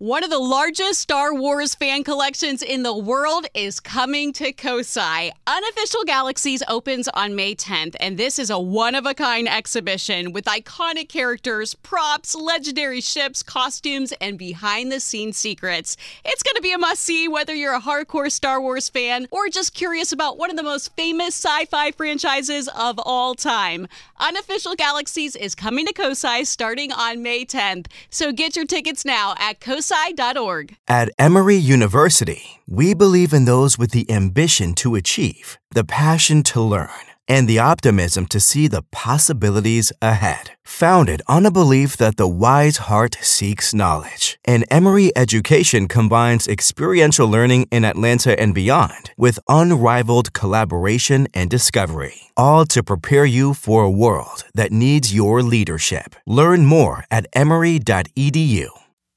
One of the largest Star Wars fan collections in the world is coming to Kosai. Unofficial Galaxies opens on May 10th, and this is a one-of-a-kind exhibition with iconic characters, props, legendary ships, costumes, and behind-the-scenes secrets. It's going to be a must-see whether you're a hardcore Star Wars fan or just curious about one of the most famous sci-fi franchises of all time. Unofficial Galaxies is coming to Kosai starting on May 10th, so get your tickets now at kosai.org. At Emory University, we believe in those with the ambition to achieve, the passion to learn, and the optimism to see the possibilities ahead. Founded on a belief that the wise heart seeks knowledge, and Emory Education combines experiential learning in Atlanta and beyond with unrivaled collaboration and discovery, all to prepare you for a world that needs your leadership. Learn more at emory.edu.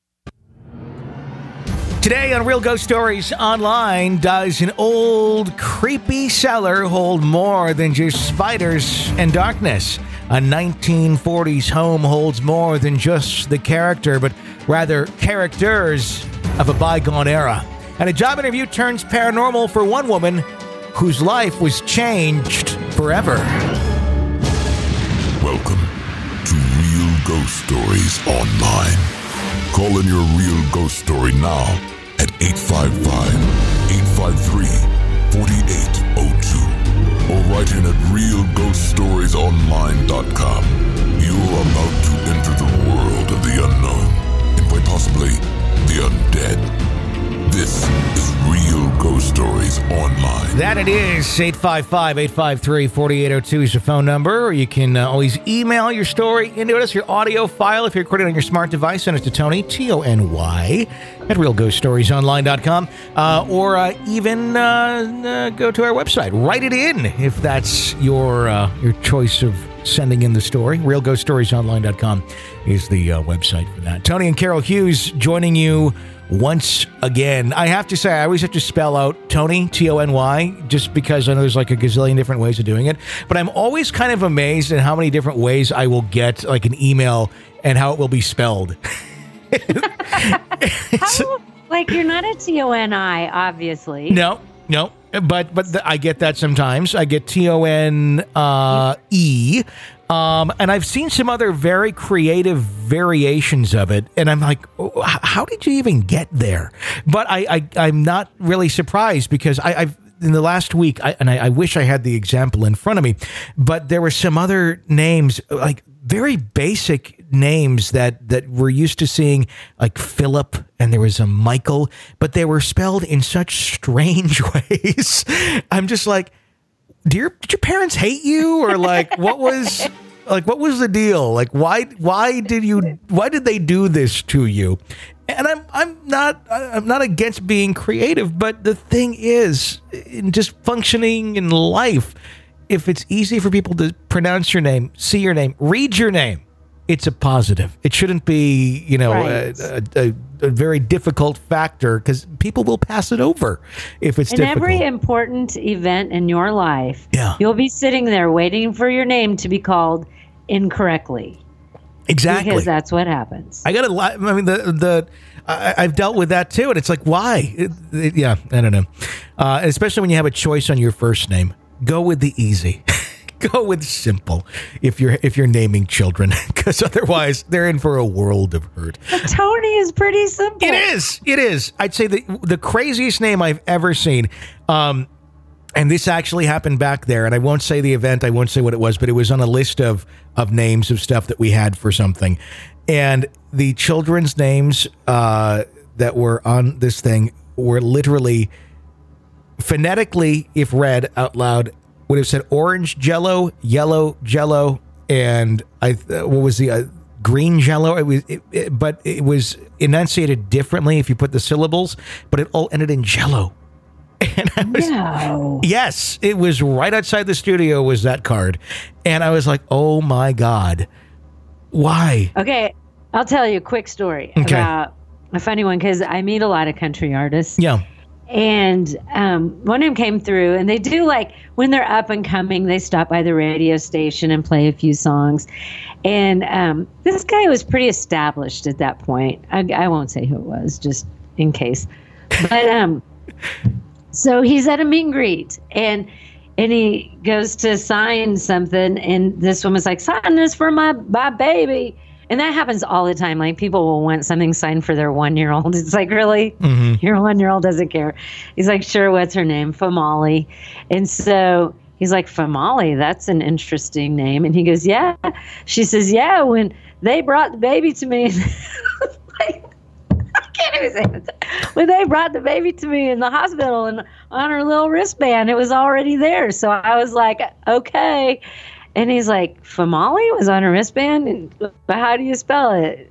Today on Real Ghost Stories Online, does an old, creepy cellar hold more than just spiders and darkness? A 1940s home holds more than just the character, but rather characters of a bygone era. And a job interview turns paranormal for one woman whose life was changed forever. Welcome to Real Ghost Stories Online. Call in your real ghost story now at 855-853-4802 or write in at realghoststoriesonline.com. You're about to enter the world of the unknown and quite possibly the undead. This is Real Ghost Stories Online. That it is. 855-853-4802 is your phone number. Or you can always email your story into us, your audio file, if you're recording on your smart device. Send it to Tony, Tony, at realghoststoriesonline.com. Or even go to our website. Write it in if that's your choice of sending in the story. realghoststoriesonline.com is the website for that. Tony and Carol Hughes joining you once again. I have to say, I always have to spell out Tony, Tony, just because I know there's like a gazillion different ways of doing it. But I'm always kind of amazed at how many different ways I will get like an email and how it will be spelled. Like you're not a Toni, obviously. No. But I get that sometimes. I get Tone and I've seen some other very creative variations of it, and I'm like, oh, how did you even get there? But I'm not really surprised because I've in the last week, I wish I had the example in front of me, but there were some other names, like very basic names that we're used to seeing, like Philip, and there was a Michael, but they were spelled in such strange ways. I'm just like, did your parents hate you, or like what was the deal? Like why did they do this to you? And I'm not against being creative, but the thing is, in just functioning in life, if it's easy for people to pronounce your name, see your name, read your name, it's a positive. It shouldn't be, right, a very difficult factor, because people will pass it over if it's difficult. In every important event in your life, yeah, you'll be sitting there waiting for your name to be called incorrectly. Exactly. Because that's what happens. I got a lot. I mean, I've dealt with that too, and it's like, why? Yeah, I don't know. Especially when you have a choice on your first name, go with the easy. Go with simple if you're naming children, because otherwise they're in for a world of hurt. But Tony is pretty simple. It is. I'd say the craziest name I've ever seen. And this actually happened back there, and I won't say the event, I won't say what it was, but it was on a list of names of stuff that we had for something. And the children's names that were on this thing were literally, phonetically, if read out loud, would have said orange Jello, yellow Jello, and what was the green Jello? But it was enunciated differently if you put the syllables, but it all ended in Jello. And I was, no. Yes, it was right outside the studio was that card. And I was like, oh my God, why? Okay, I'll tell you a quick story about a funny one, because I meet a lot of country artists. Yeah. And one of them came through, and they do, like, when they're up and coming, they stop by the radio station and play a few songs. And this guy was pretty established at that point. I won't say who it was, just in case. But so he's at a meet and greet, and he goes to sign something, and this woman's like, "Sign this for my baby." And that happens all the time. Like, people will want something signed for their 1-year-old. It's like, really? Mm-hmm. Your 1-year-old doesn't care. He's like, sure, what's her name? Famali. And so he's like, Famali, that's an interesting name. And he goes, yeah. She says, yeah, when they brought the baby to me, like, I can't even say that. When they brought the baby to me in the hospital and on her little wristband, it was already there. So I was like, okay. And he's like, Famali was on her wristband? But how do you spell it?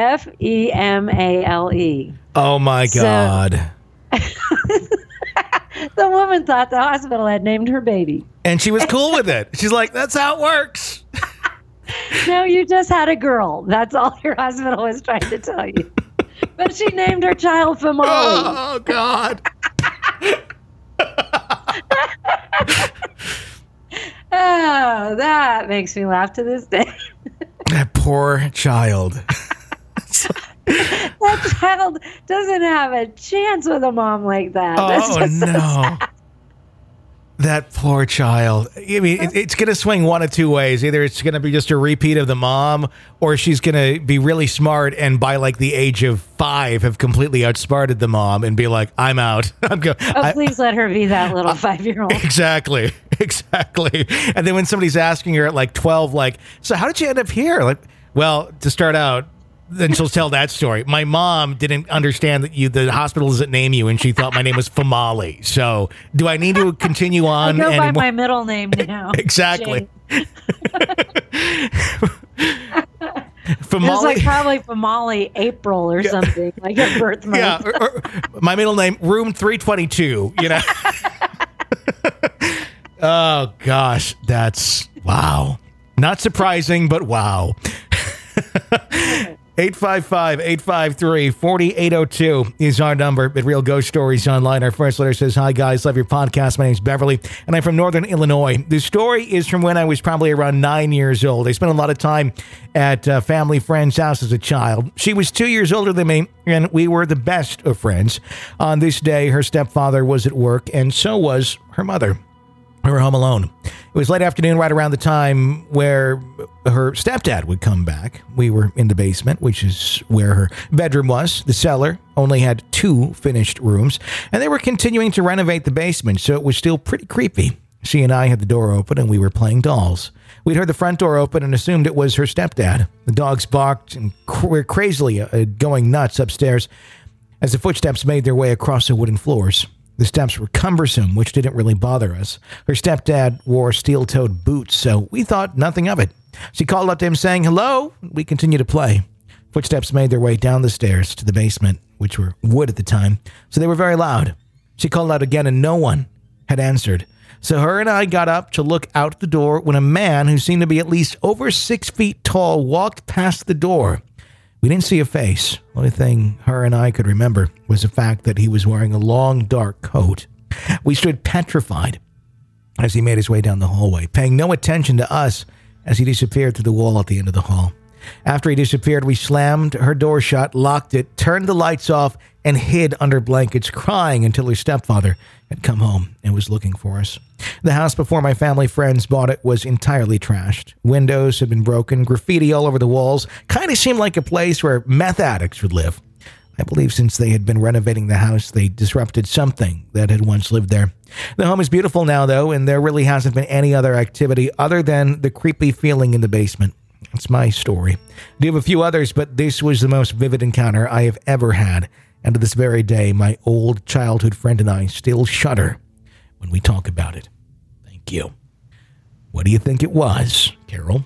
Female. Oh, my God. The woman thought the hospital had named her baby. And she was cool with it. She's like, that's how it works. No, you just had a girl. That's all your hospital was trying to tell you. But she named her child Famali. Oh, God. Oh, that makes me laugh to this day. That poor child. That child doesn't have a chance with a mom like that. Oh, no. That poor child. I mean, it's going to swing one of two ways. Either it's going to be just a repeat of the mom, or she's going to be really smart and by like the age of 5 have completely outsmarted the mom and be like, I'm out. Please let her be that little 5-year-old. Exactly. And then when somebody's asking her at like 12, like, so how did you end up here? Like, well, to start out, then she'll tell that story. My mom didn't understand that the hospital doesn't name you, and she thought my name was Famali. So, do I need to continue on? I go by my middle name now. Exactly. Famali. It's like probably Famali April or something, like a birth month. Yeah, or my middle name, room 322. You know. Oh gosh, that's wow. Not surprising, but wow. 855-853-4802 is our number at Real Ghost Stories Online. Our first letter says, hi, guys. Love your podcast. My name's Beverly, and I'm from Northern Illinois. The story is from when I was probably around 9 years old. I spent a lot of time at a family friend's house as a child. She was 2 years older than me, and we were the best of friends. On this day, her stepfather was at work, and so was her mother. We were home alone. It was late afternoon, right around the time where her stepdad would come back. We were in the basement, which is where her bedroom was. The cellar only had 2 finished rooms, and they were continuing to renovate the basement, so it was still pretty creepy. She and I had the door open, and we were playing dolls. We'd heard the front door open and assumed it was her stepdad. The dogs barked and were crazily going nuts upstairs as the footsteps made their way across the wooden floors. The steps were cumbersome, which didn't really bother us. Her stepdad wore steel-toed boots, so we thought nothing of it. She called up to him saying, hello. We continued to play. Footsteps made their way down the stairs to the basement, which were wood at the time, so they were very loud. She called out again, and no one had answered. So her and I got up to look out the door when a man who seemed to be at least over 6 feet tall walked past the door. We didn't see a face. The only thing her and I could remember was the fact that he was wearing a long, dark coat. We stood petrified as he made his way down the hallway, paying no attention to us as he disappeared through the wall at the end of the hall. After he disappeared, we slammed her door shut, locked it, turned the lights off, and hid under blankets, crying until her stepfather had come home and was looking for us. The house before my family friends bought it was entirely trashed. Windows had been broken, graffiti all over the walls. Kind of seemed like a place where meth addicts would live. I believe since they had been renovating the house, they disrupted something that had once lived there. The home is beautiful now, though, and there really hasn't been any other activity other than the creepy feeling in the basement. That's my story. I do have a few others, but this was the most vivid encounter I have ever had. And to this very day, my old childhood friend and I still shudder when we talk about it. Thank you. What do you think it was, Carol?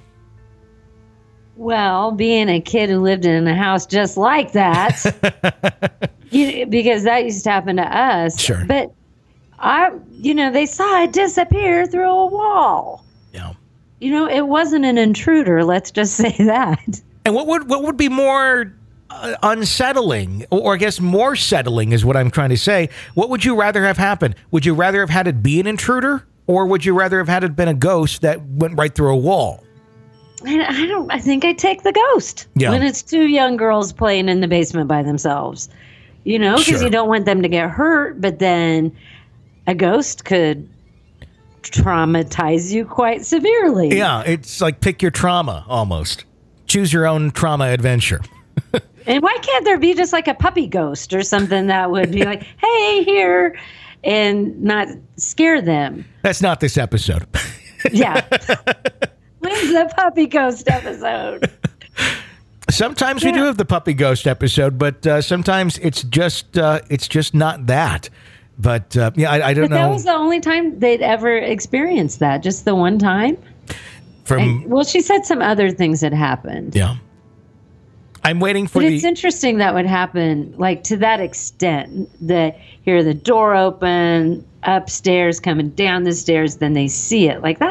Well, being a kid who lived in a house just like that, because that used to happen to us. Sure. But they saw it disappear through a wall. Yeah. It wasn't an intruder. Let's just say that. And what would be more unsettling, or I guess more settling is what I'm trying to say. What would you rather have happened? Would you rather have had it be an intruder, or would you rather have had it been a ghost that went right through a wall? I think I'd take the ghost when it's two young girls playing in the basement by themselves, because you don't want them to get hurt, but then a ghost could traumatize you quite severely. Yeah, it's like pick your trauma almost. Choose your own trauma adventure. And why can't there be just like a puppy ghost or something that would be like, hey, here, and not scare them? That's not this episode. Yeah. When's the puppy ghost episode? Sometimes we do have the puppy ghost episode, but sometimes it's just not that. But I don't know. That was the only time they'd ever experienced that, just the one time. She said some other things had happened. Yeah. I'm waiting for It's interesting that would happen, like to that extent, that hear the door open, upstairs, coming down the stairs, then they see it. Like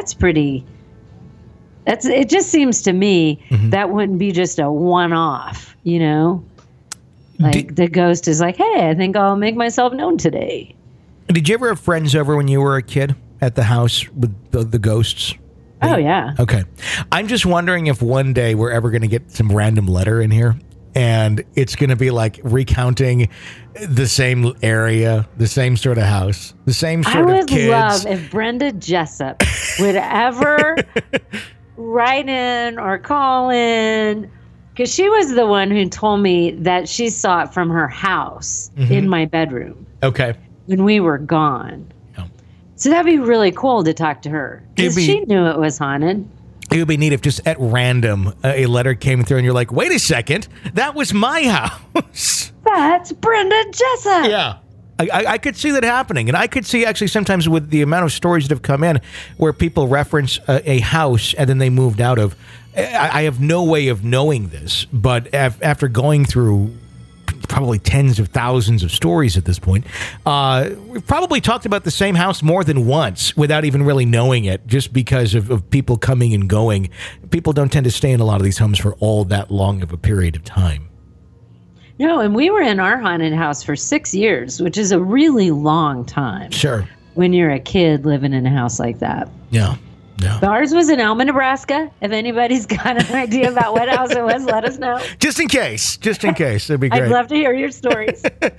it just seems to me that wouldn't be just a one-off, Like the ghost is like, hey, I think I'll make myself known today. Did you ever have friends over when you were a kid at the house with the ghosts? Oh, yeah. Okay. I'm just wondering if one day we're ever going to get some random letter in here and it's going to be like recounting the same area, the same sort of house, the same sort of kids. I would love if Brenda Jessup would ever write in or call in, because she was the one who told me that she saw it from her house in my bedroom. Okay. When we were gone. So that'd be really cool to talk to her, because she knew it was haunted. It would be neat if just at random a letter came through and you're like, wait a second, that was my house. That's Brenda Jessup. Yeah. I could see that happening. And I could see actually sometimes with the amount of stories that have come in where people reference a house and then they moved out of. I have no way of knowing this, but after going through probably tens of thousands of stories at this point, we've probably talked about the same house more than once without even really knowing it, just because of people coming and going. People don't tend to stay in a lot of these homes for all that long of a period of time. No, and we were in our haunted house for 6 years, which is a really long time. Sure. When you're a kid living in a house like that. Yeah. No. Ours was in Elma, Nebraska. If anybody's got an idea about what house it was, let us know. Just in case. That'd be great. I'd love to hear your stories.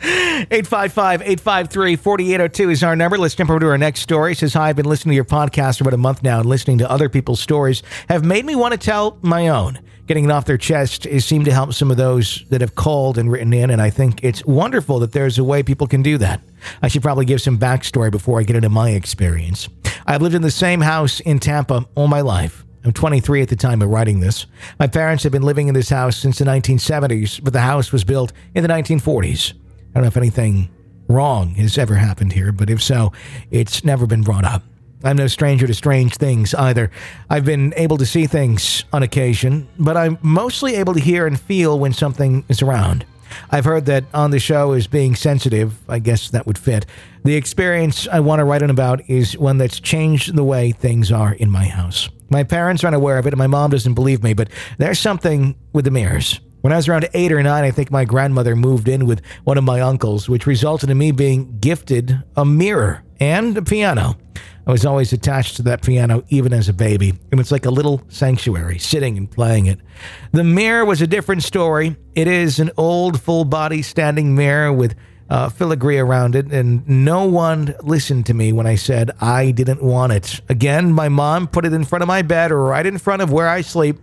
855-853-4802 is our number. Let's jump over to our next story. It says, hi, I've been listening to your podcast for about a month now, and listening to other people's stories have made me want to tell my own. Getting it off their chest has seemed to help some of those that have called and written in, and I think it's wonderful that there's a way people can do that. I should probably give some backstory before I get into my experience. I've lived in the same house in Tampa all my life. I'm 23 at the time of writing this. My parents have been living in this house since the 1970s, but the house was built in the 1940s. I don't know if anything wrong has ever happened here, but if so, it's never been brought up. I'm no stranger to strange things either. I've been able to see things on occasion, but I'm mostly able to hear and feel when something is around. I've heard that on the show as being sensitive. I guess that would fit. The experience I want to write in about is one that's changed the way things are in my house. My parents aren't aware of it, and my mom doesn't believe me, but there's something with the mirrors. When I was around 8 or 9, I think my grandmother moved in with one of my uncles, which resulted in me being gifted a mirror and a piano. I was always attached to that piano, even as a baby. It was like a little sanctuary, sitting and playing it. The mirror was a different story. It is an old, full-body standing mirror with filigree around it, and no one listened to me when I said I didn't want it. Again, my mom put it in front of my bed, or right in front of where I sleep.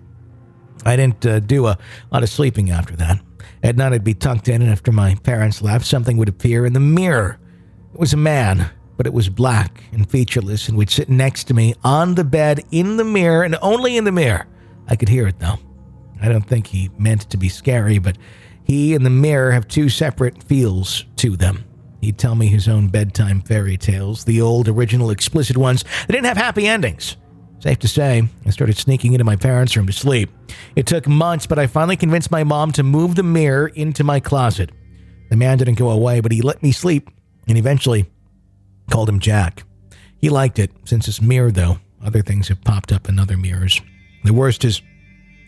I didn't do a lot of sleeping after that. At night, I'd be tucked in, and after my parents left, something would appear in the mirror. It was a man, but it was black and featureless and would sit next to me on the bed in the mirror, and only in the mirror. I could hear it, though. I don't think he meant it to be scary, but he and the mirror have two separate feels to them. He'd tell me his own bedtime fairy tales, the old, original, explicit ones that didn't have happy endings. Safe to say, I started sneaking into my parents' room to sleep. It took months, but I finally convinced my mom to move the mirror into my closet. The man didn't go away, but he let me sleep, and eventually called him Jack. He liked it. Since it's mirror, though, other things have popped up in other mirrors. The worst is,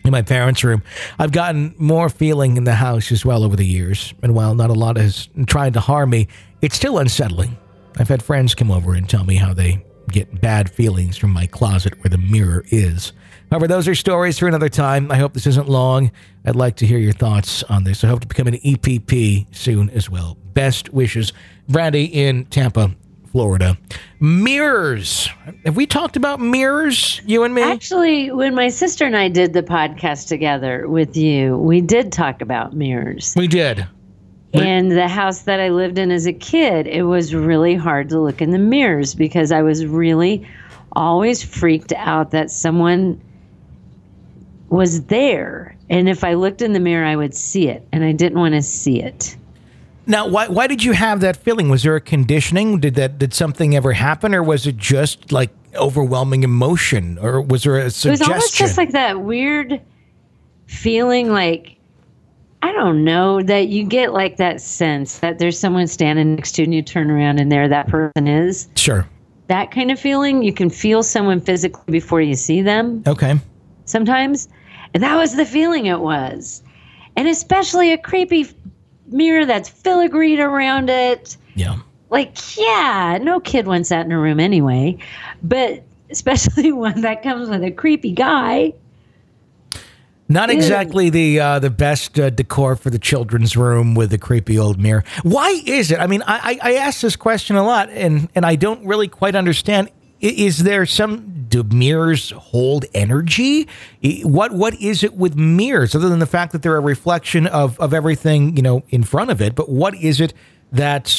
in my parents' room. I've gotten more feeling in the house as well over the years. And while not a lot has tried to harm me, it's still unsettling. I've had friends come over and tell me how they get bad feelings from my closet where the mirror is. However, those are stories for another time. I hope this isn't long. I'd like to hear your thoughts on this. I hope to become an EPP soon as well. Best wishes. Brandy in Tampa, Florida. Mirrors. Have we talked about mirrors, you and me? Actually, when my sister and I did the podcast together with you, we did talk about mirrors. We did. And the house that I lived in as a kid, it was really hard to look in the mirrors because I was really always freaked out that someone was there. And if I looked in the mirror, I would see it. And I didn't want to see it. Now, why did you have that feeling? Was there a conditioning? Did something ever happen? Or was it just like overwhelming emotion? Or was there a suggestion? It was almost just like that weird feeling like, I don't know, that you get like that sense that there's someone standing next to you and you turn around and there that person is. Sure. That kind of feeling. You can feel someone physically before you see them. Okay. Sometimes. And that was the feeling it was. And especially a creepy mirror that's filigreed around it. Yeah. Like, yeah, no kid wants that in a room anyway. But especially one that comes with a creepy guy. Not exactly the best decor for the children's room with a creepy old mirror. Why is it? I mean, I ask this question a lot, and I don't really quite understand. Is there do mirrors hold energy? What is it with mirrors, other than the fact that they're a reflection of everything, in front of it? But what is it that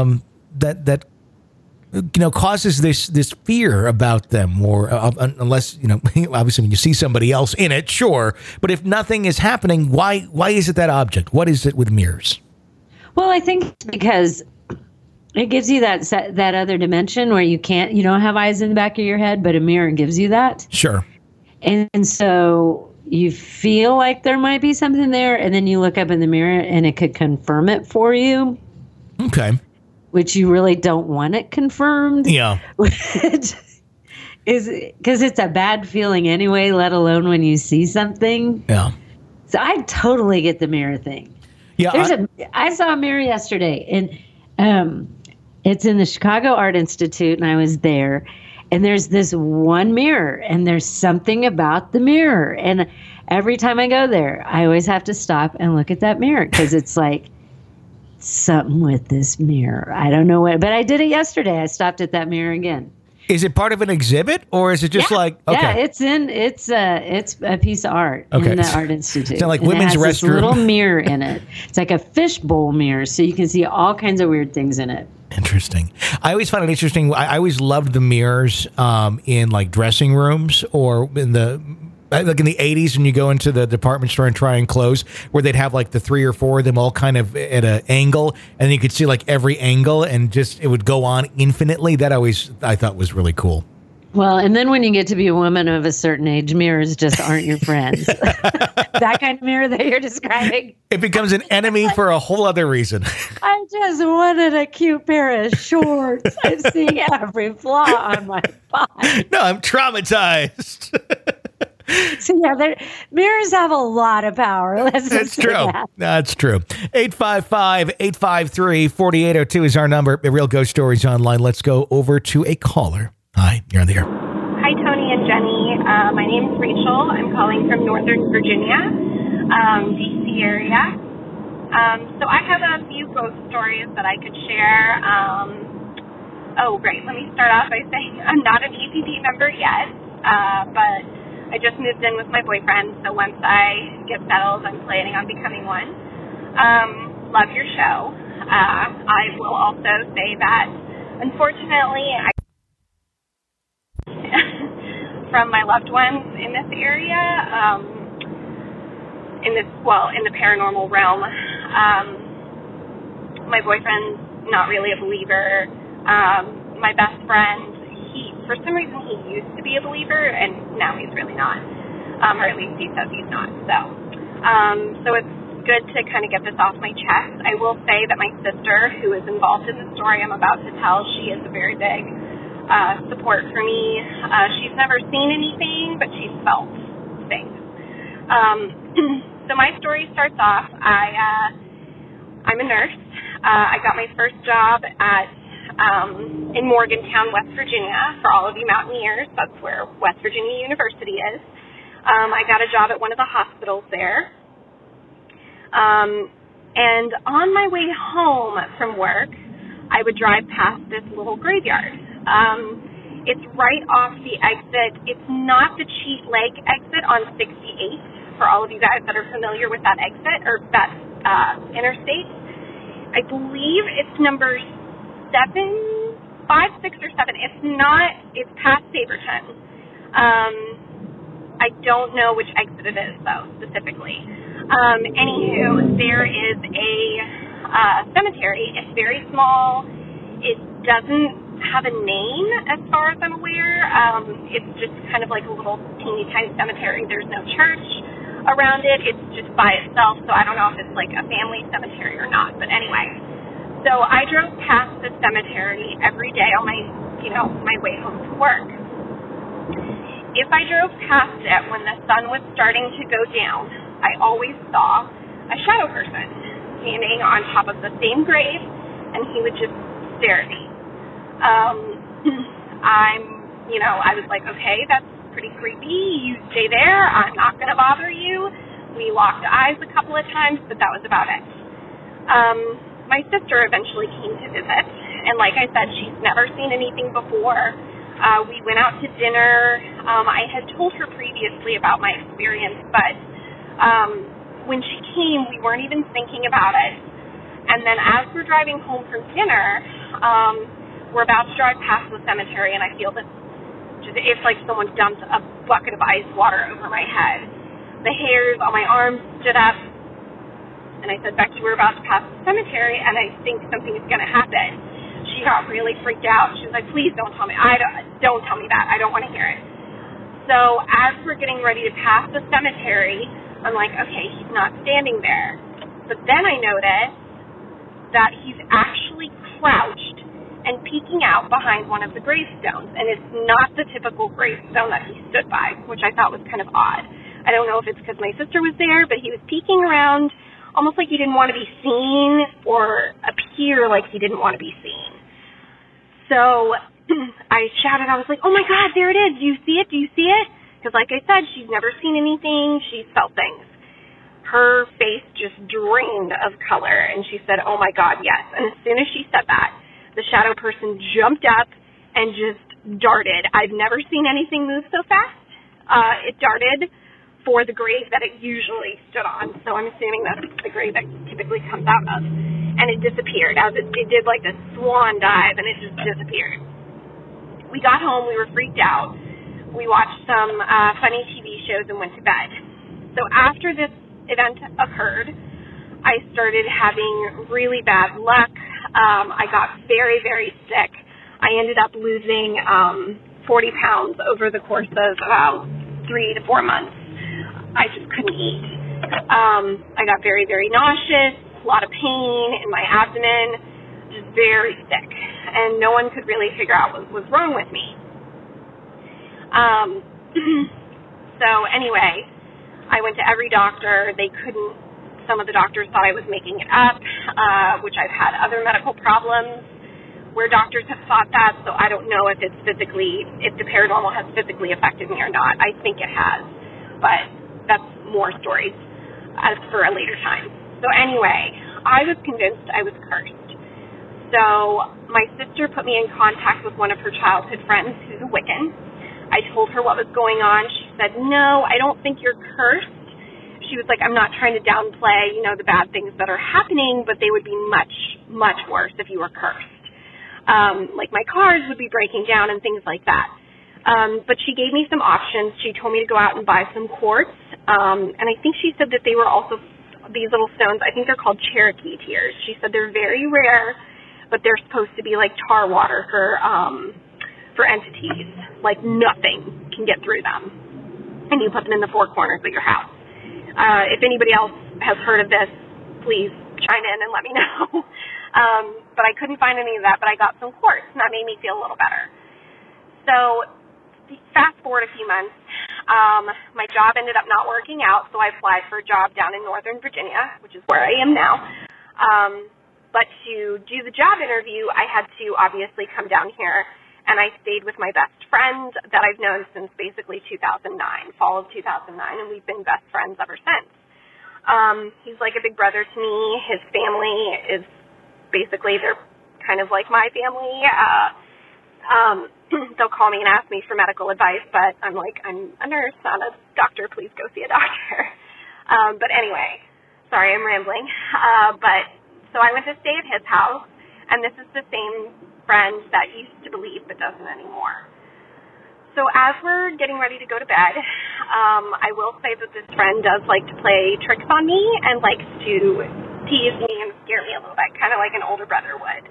causes this fear about them, or unless, obviously when you see somebody else in it, sure. But if nothing is happening, why is it that object? What is it with mirrors? Well, I think it's because it gives you that other dimension where you don't have eyes in the back of your head, but a mirror gives you that. Sure. And so you feel like there might be something there, and then you look up in the mirror and it could confirm it for you. Okay. Which you really don't want it confirmed. Yeah. Which is because it's a bad feeling anyway, let alone when you see something. Yeah. So I totally get the mirror thing. Yeah. I saw a mirror yesterday, and it's in the Chicago Art Institute, and I was there. And there's this one mirror, and there's something about the mirror. And every time I go there, I always have to stop and look at that mirror because it's like, something with this mirror. I don't know what, but I did it yesterday. I stopped at that mirror again. Is it part of an exhibit, or is it just okay? Yeah, it's a piece of art in the Art Institute. It's like and women's it has restroom. This little mirror in it. It's like a fishbowl mirror, so you can see all kinds of weird things in it. Interesting. I always found it interesting. I always loved the mirrors in like dressing rooms, or in the like in the 80s when you go into the department store and try and clothes, where they'd have like the 3 or 4 of them all kind of at an angle, and you could see like every angle, and just it would go on infinitely. That I thought was really cool. Well, and then when you get to be a woman of a certain age, mirrors just aren't your friends. That kind of mirror that you're describing. It becomes an enemy for a whole other reason. I just wanted a cute pair of shorts. I see every flaw on my body. No, I'm traumatized. So yeah, mirrors have a lot of power. That's true. That's true. 855-853-4802 is our number at Real Ghost Stories Online. Let's go over to a caller. Hi, you're on the air. Hi, Tony and Jenny. My name is Rachel. I'm calling from Northern Virginia, D.C. area. So I have a few ghost stories that I could share. Great. Let me start off by saying I'm not an EPP member yet, but I just moved in with my boyfriend, so once I get settled, I'm planning on becoming one. Love your show. I will also say that, unfortunately, from my loved ones in this area, in the paranormal realm, my boyfriend's not really a believer. My best friend, for some reason, he used to be a believer, and now he's really not. Or at least he says he's not. So it's good to kind of get this off my chest. I will say that my sister, who is involved in the story I'm about to tell, she is a very big support for me. She's never seen anything, but she's felt things. So my story starts off, I'm a nurse. I got my first job in Morgantown, West Virginia. For all of you mountaineers, that's where West Virginia University is. I got a job at one of the hospitals there. And on my way home from work, I would drive past this little graveyard. It's right off the exit. It's not the Cheat Lake exit on 68, for all of you guys that are familiar with that exit, or that interstate. I believe it's number 5, 6, or 7. If not, it's past Saberton. I don't know which exit it is, though, specifically. Anywho, there is a cemetery. It's very small. It doesn't have a name, as far as I'm aware. It's just kind of like a little teeny tiny cemetery. There's no church around it. It's just by itself, so I don't know if it's like a family cemetery or not. But anyway, so I drove past the cemetery every day on my way home from work. If I drove past it when the sun was starting to go down, I always saw a shadow person standing on top of the same grave, and he would just stare at me. I was like, okay, that's pretty creepy. You stay there. I'm not going to bother you. We locked eyes a couple of times, but that was about it. My sister eventually came to visit, and like I said, she's never seen anything before. We went out to dinner. I had told her previously about my experience, but when she came, we weren't even thinking about it. And then as we're driving home from dinner, we're about to drive past the cemetery, and I feel this, it's like someone dumped a bucket of ice water over my head. The hairs on my arms stood up, and I said, Becky, we're about to pass the cemetery, and I think something is going to happen. She got really freaked out. She was like, please don't tell me. Don't tell me that. I don't want to hear it. So as we're getting ready to pass the cemetery, I'm like, okay, he's not standing there. But then I noticed that he's actually crouched and peeking out behind one of the gravestones. And it's not the typical gravestone that he stood by, which I thought was kind of odd. I don't know if it's because my sister was there, but he was peeking around almost like he didn't want to be seen or appear like he didn't want to be seen. So I shouted, I was like, oh my God, there it is. Do you see it? Do you see it? Because like I said, she's never seen anything. She's felt things. Her face just drained of color, and she said, oh my God, yes. And as soon as she said that, the shadow person jumped up and just darted. I've never seen anything move so fast. It darted for the grave that it usually stood on. So I'm assuming that's the grave that typically comes out of. And it disappeared. As it did like this swan dive, and it just disappeared. We got home. We were freaked out. We watched some funny TV shows and went to bed. So after this event occurred, I started having really bad luck. I got very, very sick. I ended up losing 40 pounds over the course of about 3 to 4 months. I just couldn't eat. I got very, very nauseous, a lot of pain in my abdomen, just very sick. And no one could really figure out what was wrong with me. So anyway, I went to every doctor. They couldn't. Some of the doctors thought I was making it up, which I've had other medical problems where doctors have thought that, so I don't know if the paranormal has physically affected me or not. I think it has, but that's more stories for a later time. So anyway, I was convinced I was cursed. So my sister put me in contact with one of her childhood friends who's a Wiccan. I told her what was going on. She said, no, I don't think you're cursed. She was like, I'm not trying to downplay, the bad things that are happening, but they would be much, much worse if you were cursed. Like my cars would be breaking down and things like that. But she gave me some options. She told me to go out and buy some quartz. And I think she said that they were also these little stones. I think they're called Cherokee tears. She said they're very rare, but they're supposed to be like tar water for entities. Like nothing can get through them. And you put them in the four corners of your house. If anybody else has heard of this, please chime in and let me know. But I couldn't find any of that, but I got some quartz, and that made me feel a little better. So fast forward a few months, My job ended up not working out, so I applied for a job down in Northern Virginia, which is where I am now. But to do the job interview, I had to obviously come down here, and I stayed with my best friend that I've known since basically 2009, fall of 2009, and we've been best friends ever since. He's like a big brother to me. His family is basically, they're kind of like my family. They'll call me and ask me for medical advice, but I'm like, I'm a nurse, not a doctor. Please go see a doctor. But anyway, sorry, I'm rambling. So I went to stay at his house, and this is the same friend that used to believe but doesn't anymore. So as we're getting ready to go to bed, I will say that this friend does like to play tricks on me and likes to tease me and scare me a little bit, kind of like an older brother would.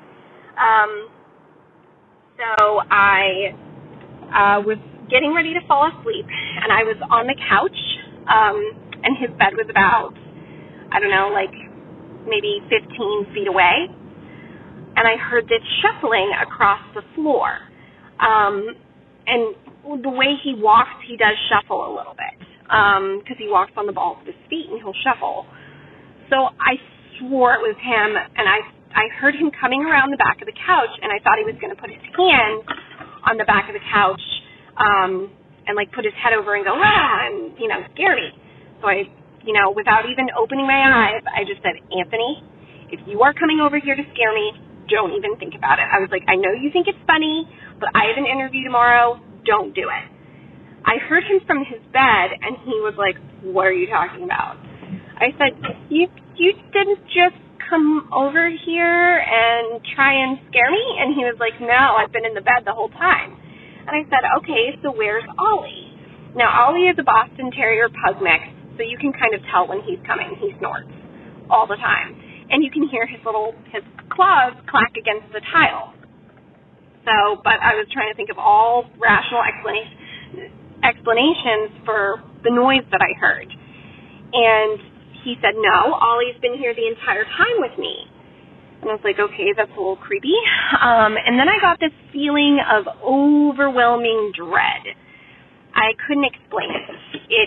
So I was getting ready to fall asleep, and I was on the couch, and his bed was about, I don't know, like maybe 15 feet away, and I heard this shuffling across the floor. And the way he walks, he does shuffle a little bit, because he walks on the balls of his feet, and he'll shuffle. So I swore it was him, and I heard him coming around the back of the couch, and I thought he was going to put his hand on the back of the couch, and like put his head over and go, and, scare me. So I, without even opening my eyes, I just said, Anthony, if you are coming over here to scare me, don't even think about it. I was like, I know you think it's funny, but I have an interview tomorrow. Don't do it. I heard him from his bed, and he was like, what are you talking about? I said, you didn't just come over here and try and scare me? And he was like, no, I've been in the bed the whole time. And I said, okay, so where's Ollie? Now, Ollie is a Boston Terrier pug mix, so you can kind of tell when he's coming. He snorts all the time. And you can hear his claws clack against the tile. So, but I was trying to think of all rational explanations for the noise that I heard. And he said, no, Ollie's been here the entire time with me. And I was like, okay, that's a little creepy. And then I got this feeling of overwhelming dread. I couldn't explain it. It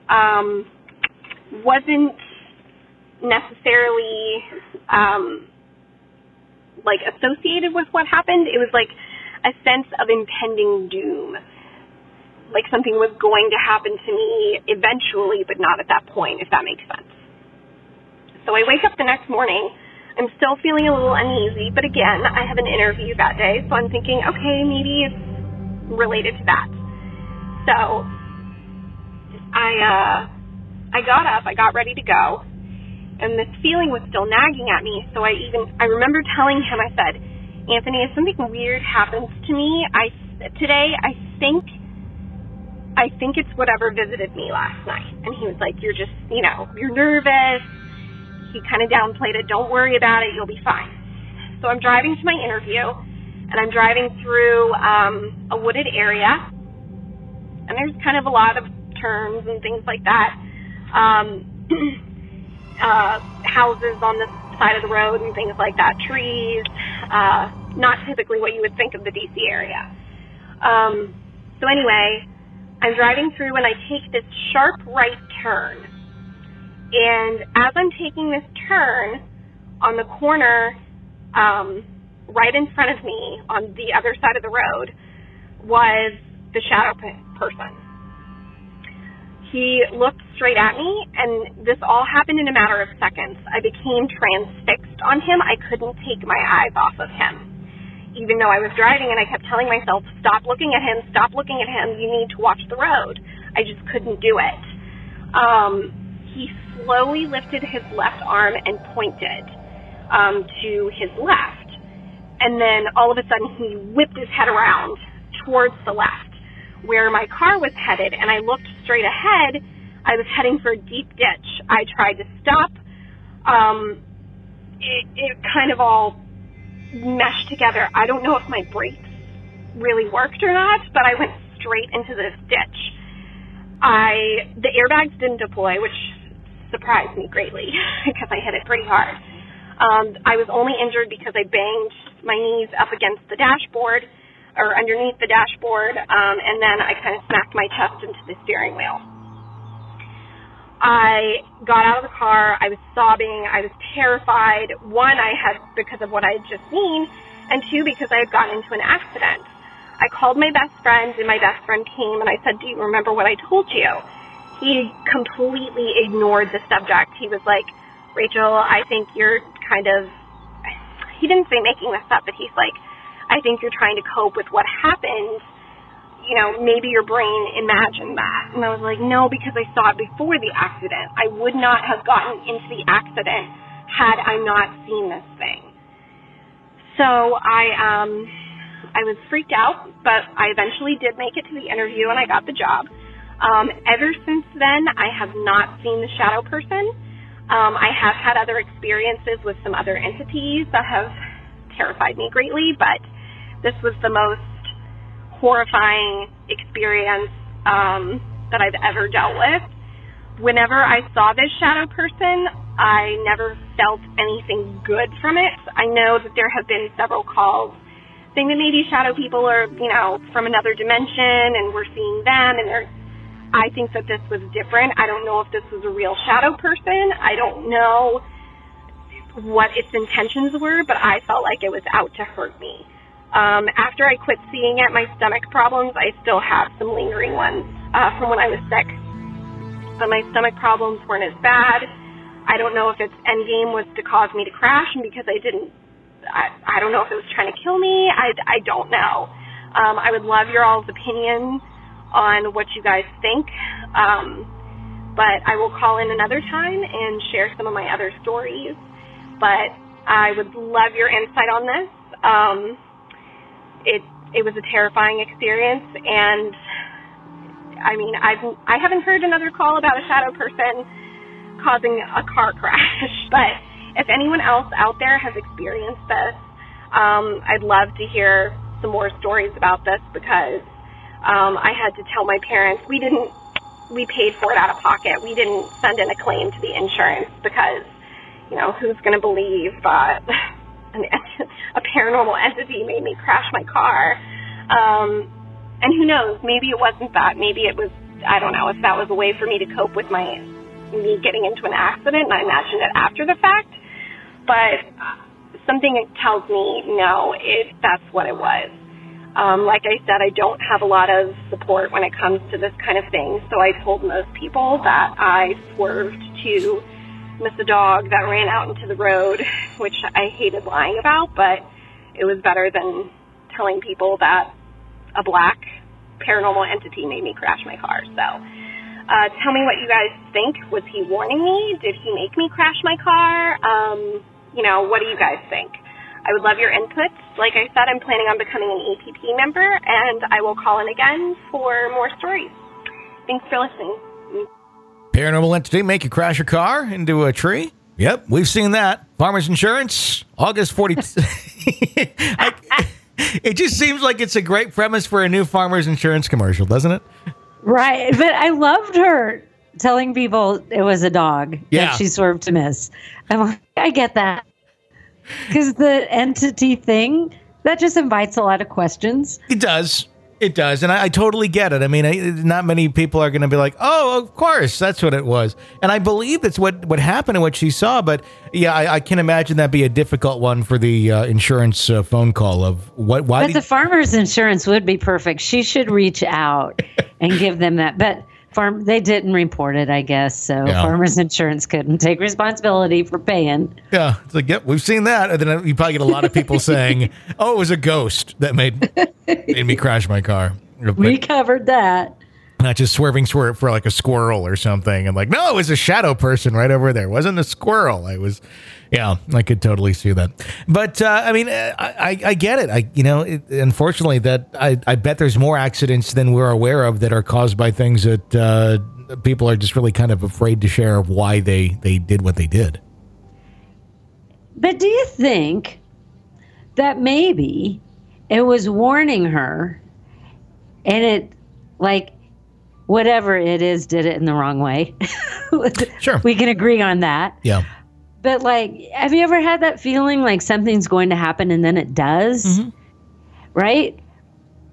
wasn't necessarily like associated with what happened. It was like a sense of impending doom. Like something was going to happen to me eventually, but not at that point, if that makes sense. So I wake up the next morning. I'm still feeling a little uneasy, but again, I have an interview that day, so I'm thinking, okay, maybe it's related to that. So I got up, I got ready to go, and this feeling was still nagging at me, so I remember telling him, I said, Anthony, if something weird happens to me today, I think it's whatever visited me last night. And he was like, you're just, you're nervous. He kind of downplayed it. Don't worry about it. You'll be fine. So I'm driving to my interview, and I'm driving through a wooded area, and there's kind of a lot of turns and things like that. Houses on the side of the road and things like that. Trees. Not typically what you would think of the DC area. So anyway, I'm driving through, and I take this sharp right turn. And as I'm taking this turn, on the corner, right in front of me, on the other side of the road, was the shadow person. He looked straight at me, and this all happened in a matter of seconds. I became transfixed on him. I couldn't take my eyes off of him. Even though I was driving, and I kept telling myself, stop looking at him, you need to watch the road. I just couldn't do it. He slowly lifted his left arm and pointed to his left. And then all of a sudden he whipped his head around towards the left, where my car was headed, and I looked straight ahead. I was heading for a deep ditch. I tried to stop. It kind of all meshed together. I don't know if my brakes really worked or not, but I went straight into this ditch. The airbags didn't deploy, which surprised me greatly because I hit it pretty hard. I was only injured because I banged my knees up against the dashboard. or underneath the dashboard, and then I kind of smacked my chest into the steering wheel. I got out of the car. I was sobbing. I was terrified. One, because of what I had just seen, and two, because I had gotten into an accident. I called my best friend, and my best friend came, and I said, "Do you remember what I told you?" He completely ignored the subject. He was like, "Rachel, I think you're kind of," he didn't say making this up, but he's like, "I think you're trying to cope with what happened. You know, maybe your brain imagined that." And I was like, "No, because I saw it before the accident. I would not have gotten into the accident had I not seen this thing." So I was freaked out, but I eventually did make it to the interview and I got the job. Ever since then, I have not seen the shadow person. I have had other experiences with some other entities that have terrified me greatly, but this was the most horrifying experience that I've ever dealt with. Whenever I saw this shadow person, I never felt anything good from it. I know that there have been several calls saying that maybe shadow people are, from another dimension and we're seeing them, and I think that this was different. I don't know if this was a real shadow person. I don't know what its intentions were, but I felt like it was out to hurt me. After I quit seeing it, my stomach problems, I still have some lingering ones from when I was sick. But my stomach problems weren't as bad. I don't know if its end game was to cause me to crash, and because I don't know if it was trying to kill me. I don't know. I would love your all's opinion on what you guys think. But I will call in another time and share some of my other stories. But I would love your insight on this. It was a terrifying experience, and I mean, I haven't heard another call about a shadow person causing a car crash, but if anyone else out there has experienced this, I'd love to hear some more stories about this, because I had to tell my parents we paid for it out of pocket. We didn't send in a claim to the insurance because, who's going to believe that a paranormal entity made me crash my car? And who knows, maybe it wasn't that. Maybe it was, I don't know, if that was a way for me to cope with me getting into an accident, and I imagined it after the fact. But something tells me, no, that's what it was. Like I said, I don't have a lot of support when it comes to this kind of thing, so I told most people that I swerved to miss a dog that ran out into the road, which I hated lying about, but it was better than telling people that a black paranormal entity made me crash my car. So tell me what you guys think. Was he warning me? Did he make me crash my car? What do you guys think? I would love your inputs. Like I said, I'm planning on becoming an APP member, and I will call in again for more stories. Thanks for listening. Paranormal entity make you crash your car into a tree? Yep, we've seen that. Farmers Insurance, August 40th. It just seems like it's a great premise for a new Farmers Insurance commercial, doesn't it? Right, but I loved her telling people it was a dog that she swerved to miss. I'm like, I get that. Because the entity thing, that just invites a lot of questions. It does. It does. And I totally get it. I mean, not many people are going to be like, oh, of course, that's what it was. And I believe that's what happened and what she saw. But yeah, I can imagine that'd be a difficult one for the insurance phone call of why. But the Farmers Insurance would be perfect. She should reach out and give them that. But they didn't report it, I guess. So Farmers Insurance couldn't take responsibility for paying. Yeah. It's like, yep, we've seen that. And then you probably get a lot of people saying, oh, it was a ghost that made me crash my car. We covered that. Not just swerving for like a squirrel or something. And like, no, it was a shadow person right over there. It wasn't a squirrel. I could totally see that. But I get it. Unfortunately, that I bet there's more accidents than we're aware of that are caused by things that people are just really kind of afraid to share of why they did what they did. But do you think that maybe it was warning her, and it, like, whatever it is, did it in the wrong way? Sure. We can agree on that. Yeah. But, like, have you ever had that feeling like something's going to happen and then it does? Mm-hmm. Right?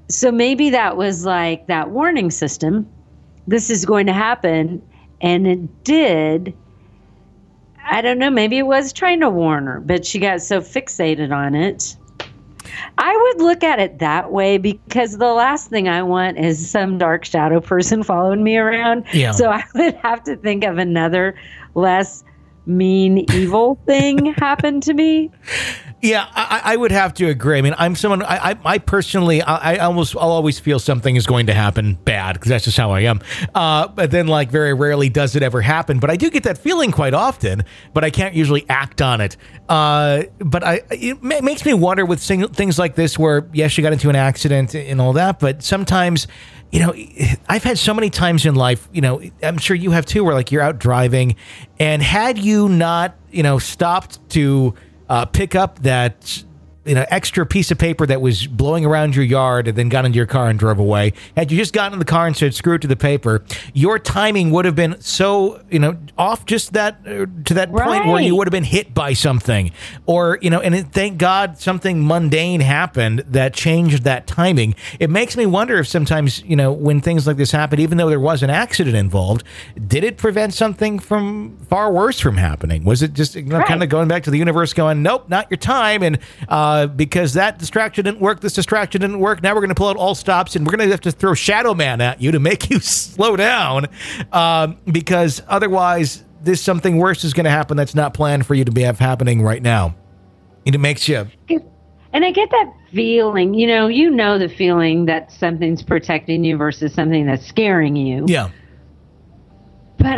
So maybe that was like that warning system. This is going to happen. And it did. I don't know. Maybe it was trying to warn her, but she got so fixated on it. I would look at it that way because the last thing I want is some dark shadow person following me around. Yeah. So I would have to think of another less mean, evil thing happen to me. Yeah, I would have to agree. I mean, I'm someone, I personally, I'll always feel something is going to happen bad because that's just how I am. But then like very rarely does it ever happen. But I do get that feeling quite often, but I can't usually act on it. But it makes me wonder with things like this where, yes, you got into an accident and all that, but sometimes, you know, I've had so many times in life, you know, I'm sure you have too, where like you're out driving and had you not, you know, stopped to pick up that, you know, extra piece of paper that was blowing around your yard and then got into your car and drove away. Had you just gotten in the car and said, screw it to the paper, your timing would have been so, you know, off just that to that point where you would have been hit by something or, you know, and thank God something mundane happened that changed that timing. It makes me wonder if sometimes, you know, when things like this happen, even though there was an accident involved, did it prevent something from far worse from happening? Was it just, you know, kind of going back to the universe going, nope, not your time. And, because that distraction didn't work, this distraction didn't work. Now we're going to pull out all stops and we're going to have to throw Shadow Man at you to make you slow down because otherwise this something worse is going to happen that's not planned for you to have happening right now. And it makes you... And I get that feeling, you know the feeling that something's protecting you versus something that's scaring you. Yeah. But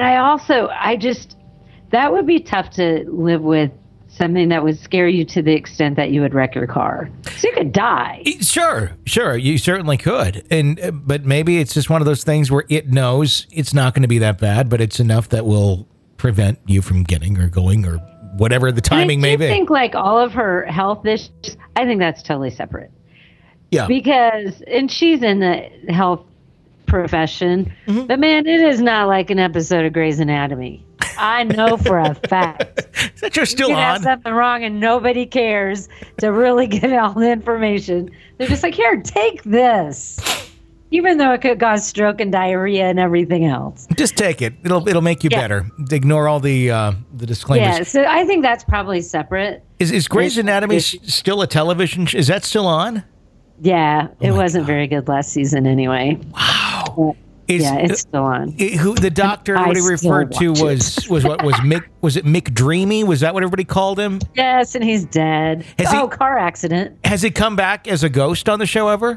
that would be tough to live with. Something that would scare you to the extent that you would wreck your car. So you could die. Sure. You certainly could. But maybe it's just one of those things where it knows it's not going to be that bad, but it's enough that will prevent you from getting or going or whatever the timing may be. I think like all of her health issues, I think that's totally separate. Yeah. And she's in the health profession, but man, it is not like an episode of Grey's Anatomy. I know for a fact that you're still you can on. have something wrong and nobody cares to really get all the information. They're just like, here, take this, even though it could cause stroke and diarrhea and everything else. Just take it. It'll make you better. Ignore all the disclaimers. Yeah, so I think that's probably separate. Is Grey's Anatomy still a television? Is that still on? Yeah, it wasn't very good last season anyway. Wow. It's still on. Who the doctor? What he referred to was Mick? Was it Mick Dreamy? Was that what everybody called him? Yes, and he's dead. Car accident. Has he come back as a ghost on the show ever?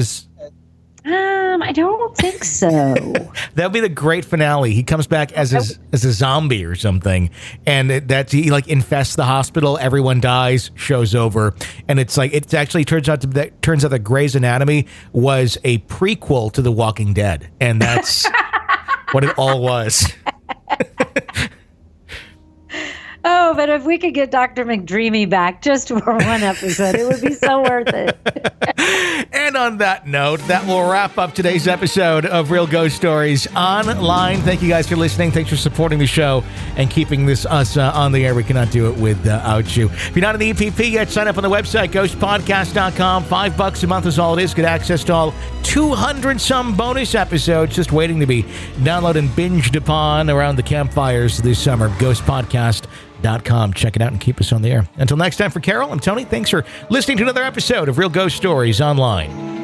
I don't think so. That'll be the great finale. He comes back as a zombie or something, and he like infests the hospital. Everyone dies. Show's over, and it's like it actually turns out that Grey's Anatomy was a prequel to The Walking Dead, and that's what it all was. Oh, but if we could get Dr. McDreamy back just for one episode, it would be so worth it. And on that note, that will wrap up today's episode of Real Ghost Stories Online. Thank you guys for listening. Thanks for supporting the show and keeping us on the air. We cannot do it without you. If you're not in the EPP yet, sign up on the website, ghostpodcast.com. $5 a month is all it is. Get access to all 200-some bonus episodes just waiting to be downloaded and binged upon around the campfires this summer. Ghostpodcast.com. Check it out and keep us on the air. Until next time, for Carol, I'm Tony. Thanks for listening to another episode of Real Ghost Stories Online.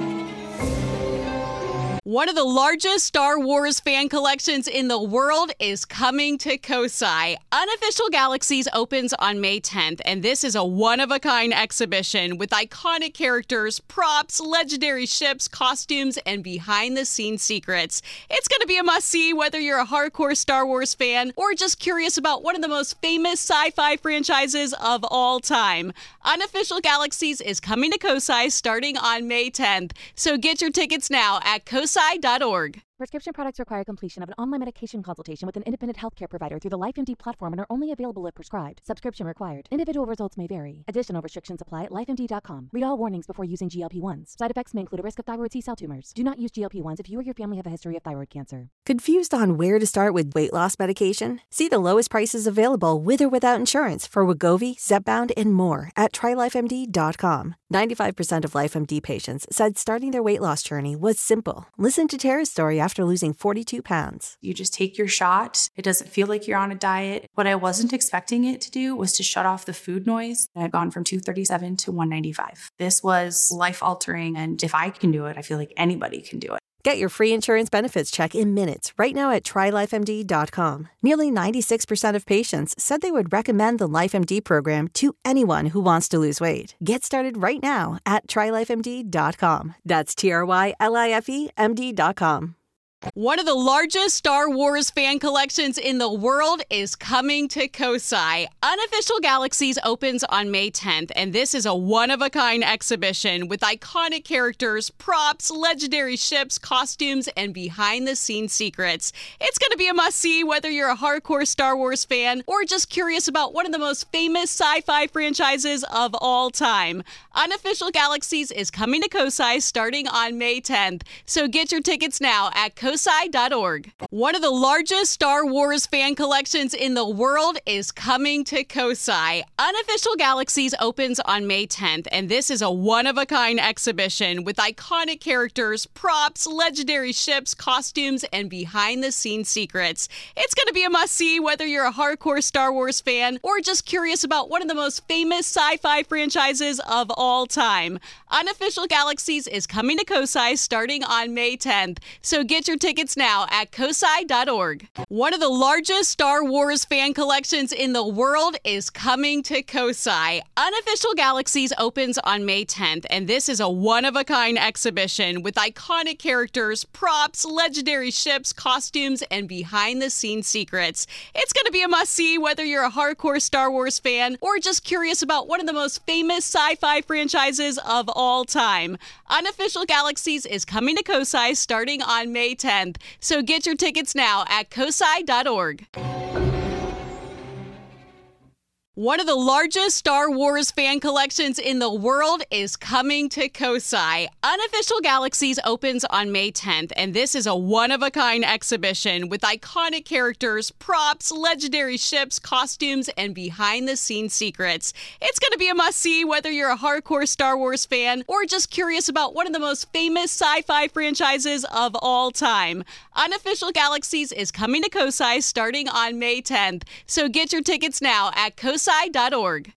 One of the largest Star Wars fan collections in the world is coming to Kosai. Unofficial Galaxies opens on May 10th, and this is a one-of-a-kind exhibition with iconic characters, props, legendary ships, costumes, and behind-the-scenes secrets. It's going to be a must-see whether you're a hardcore Star Wars fan or just curious about one of the most famous sci-fi franchises of all time. Unofficial Galaxies is coming to Kosai starting on May 10th, so get your tickets now at kosai.org. Prescription products require completion of an online medication consultation with an independent healthcare provider through the LifeMD platform and are only available if prescribed. Subscription required. Individual results may vary. Additional restrictions apply at lifemd.com. Read all warnings before using GLP-1s. Side effects may include a risk of thyroid C-cell tumors. Do not use GLP-1s if you or your family have a history of thyroid cancer. Confused on where to start with weight loss medication? See the lowest prices available with or without insurance for Wegovy, Zepbound, and more at TryLifeMD.com. 95% of LifeMD patients said starting their weight loss journey was simple. Listen to Tara's story after losing 42 pounds. You just take your shot. It doesn't feel like you're on a diet. What I wasn't expecting it to do was to shut off the food noise. I've gone from 237 to 195. This was life-altering, and if I can do it, I feel like anybody can do it. Get your free insurance benefits check in minutes right now at TryLifeMD.com. Nearly 96% of patients said they would recommend the LifeMD program to anyone who wants to lose weight. Get started right now at TryLifeMD.com. That's TryLifeMD.com. One of the largest Star Wars fan collections in the world is coming to Kosai. Unofficial Galaxies opens on May 10th, and this is a one-of-a-kind exhibition with iconic characters, props, legendary ships, costumes, and behind-the-scenes secrets. It's going to be a must-see whether you're a hardcore Star Wars fan or just curious about one of the most famous sci-fi franchises of all time. Unofficial Galaxies is coming to Kosai starting on May 10th, so get your tickets now at Kosai.org. One of the largest Star Wars fan collections in the world is coming to Kosai. Unofficial Galaxies opens on May 10th, and this is a one-of-a-kind exhibition with iconic characters, props, legendary ships, costumes, and behind-the-scenes secrets. It's going to be a must-see whether you're a hardcore Star Wars fan or just curious about one of the most famous sci-fi franchises of all time. Unofficial Galaxies is coming to Kosai starting on May 10th, so get your tickets now at Kosai.org. One of the largest Star Wars fan collections in the world is coming to Kosai. Unofficial Galaxies opens on May 10th, and this is a one-of-a-kind exhibition with iconic characters, props, legendary ships, costumes, and behind-the-scenes secrets. It's going to be a must-see whether you're a hardcore Star Wars fan or just curious about one of the most famous sci-fi franchises of all time. Unofficial Galaxies is coming to Kosai starting on May 10th, so get your tickets now at Kosai.org. One of the largest Star Wars fan collections in the world is coming to Kosai. Unofficial Galaxies opens on May 10th, and this is a one-of-a-kind exhibition with iconic characters, props, legendary ships, costumes, and behind-the-scenes secrets. It's going to be a must-see whether you're a hardcore Star Wars fan or just curious about one of the most famous sci-fi franchises of all time. Unofficial Galaxies is coming to Kosai starting on May 10th, so get your tickets now at Kosai.org.